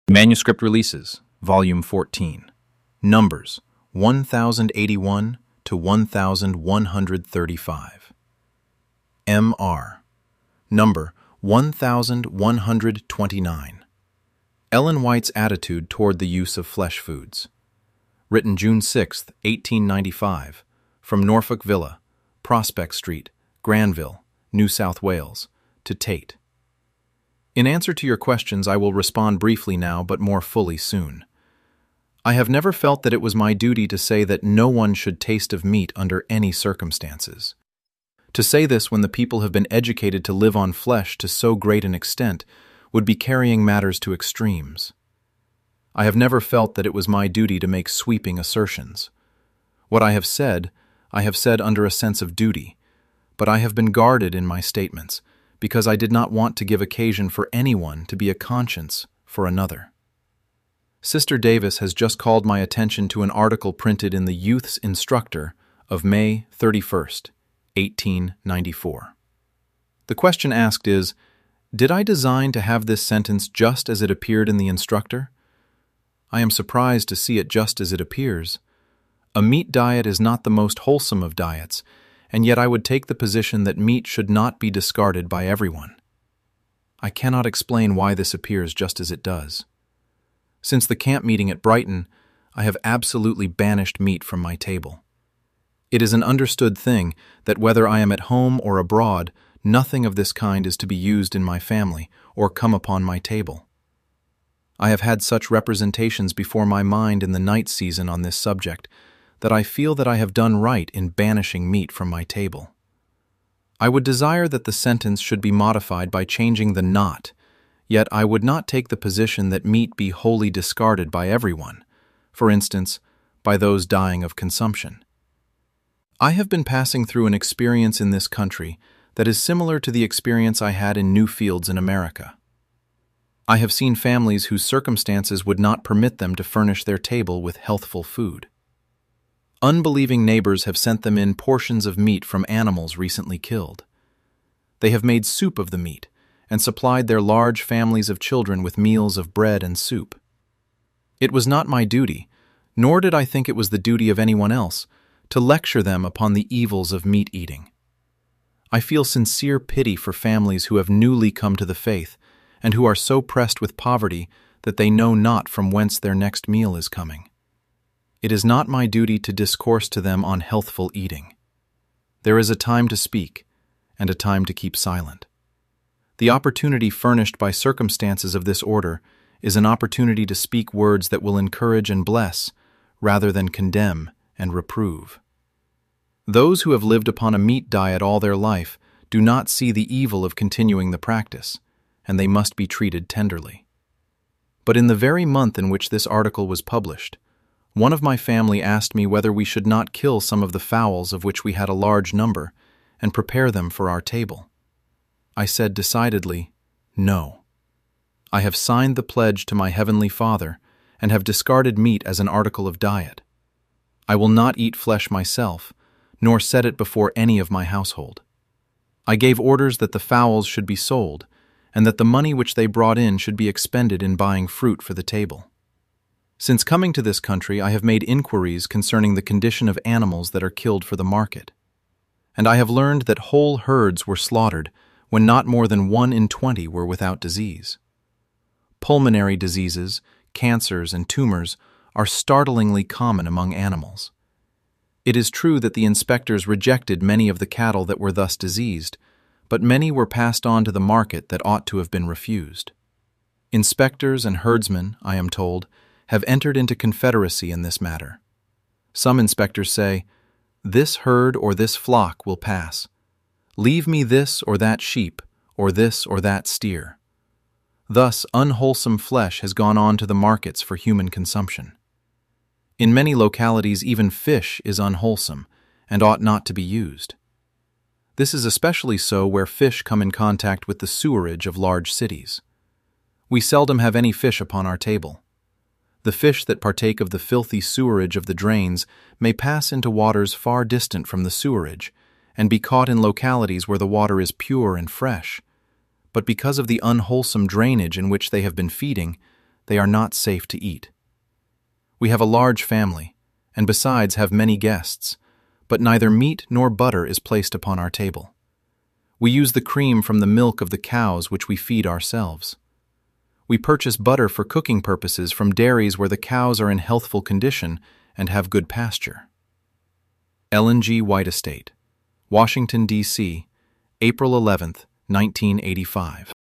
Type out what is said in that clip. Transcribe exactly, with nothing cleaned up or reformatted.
Manuscript Releases, Volume fourteen. Numbers one thousand eighty-one to one thousand one hundred thirty-five. M R. Number one thousand one hundred twenty-nine. Ellen White's Attitude Toward the Use of Flesh Foods. Written June sixth, eighteen ninety-five, from Norfolk Villa, Prospect Street, Granville, New South Wales, to Tate. In answer to your questions, I will respond briefly now, but more fully soon. I have never felt that it was my duty to say that no one should taste of meat under any circumstances. To say this when the people have been educated to live on flesh to so great an extent would be carrying matters to extremes. I have never felt that it was my duty to make sweeping assertions. What I have said, I have said under a sense of duty, but I have been guarded in my statements, because I did not want to give occasion for anyone to be a conscience for another. Sister Davis has just called my attention to an article printed in the Youth's Instructor of May thirty-first, eighteen ninety-four. The question asked is, did I design to have this sentence just as it appeared in the Instructor? I am surprised to see it just as it appears. A meat diet is not the most wholesome of diets, and yet I would take the position that meat should not be discarded by everyone. I cannot explain why this appears just as it does. Since the camp meeting at Brighton, I have absolutely banished meat from my table. It is an understood thing that whether I am at home or abroad, nothing of this kind is to be used in my family or come upon my table. I have had such representations before my mind in the night season on this subject, that I feel that I have done right in banishing meat from my table. I would desire that the sentence should be modified by changing the not, yet I would not take the position that meat be wholly discarded by everyone, for instance, by those dying of consumption. I have been passing through an experience in this country that is similar to the experience I had in Newfields in America. I have seen families whose circumstances would not permit them to furnish their table with healthful food. Unbelieving neighbors have sent them in portions of meat from animals recently killed. They have made soup of the meat and supplied their large families of children with meals of bread and soup. It was not my duty, nor did I think it was the duty of anyone else, to lecture them upon the evils of meat eating. I feel sincere pity for families who have newly come to the faith and who are so pressed with poverty that they know not from whence their next meal is coming. It is not my duty to discourse to them on healthful eating. There is a time to speak, and a time to keep silent. The opportunity furnished by circumstances of this order is an opportunity to speak words that will encourage and bless, rather than condemn and reprove. Those who have lived upon a meat diet all their life do not see the evil of continuing the practice, and they must be treated tenderly. But in the very month in which this article was published, one of my family asked me whether we should not kill some of the fowls of which we had a large number and prepare them for our table. I said decidedly, no. I have signed the pledge to my Heavenly Father and have discarded meat as an article of diet. I will not eat flesh myself, nor set it before any of my household. I gave orders that the fowls should be sold, and that the money which they brought in should be expended in buying fruit for the table. Since coming to this country, I have made inquiries concerning the condition of animals that are killed for the market, and I have learned that whole herds were slaughtered when not more than one in twenty were without disease. Pulmonary diseases, cancers, and tumors are startlingly common among animals. It is true that the inspectors rejected many of the cattle that were thus diseased, but many were passed on to the market that ought to have been refused. Inspectors and herdsmen, I am told, have entered into confederacy in this matter. Some inspectors say, "This herd or this flock will pass. Leave me this or that sheep, or this or that steer." Thus, unwholesome flesh has gone on to the markets for human consumption. In many localities, even fish is unwholesome and ought not to be used. This is especially so where fish come in contact with the sewerage of large cities. We seldom have any fish upon our table. The fish that partake of the filthy sewerage of the drains may pass into waters far distant from the sewerage and be caught in localities where the water is pure and fresh. But because of the unwholesome drainage in which they have been feeding, they are not safe to eat. We have a large family, and besides have many guests, but neither meat nor butter is placed upon our table. We use the cream from the milk of the cows which we feed ourselves. We purchase butter for cooking purposes from dairies where the cows are in healthful condition and have good pasture. Ellen G. White Estate, Washington, D C, April eleventh, nineteen eighty-five.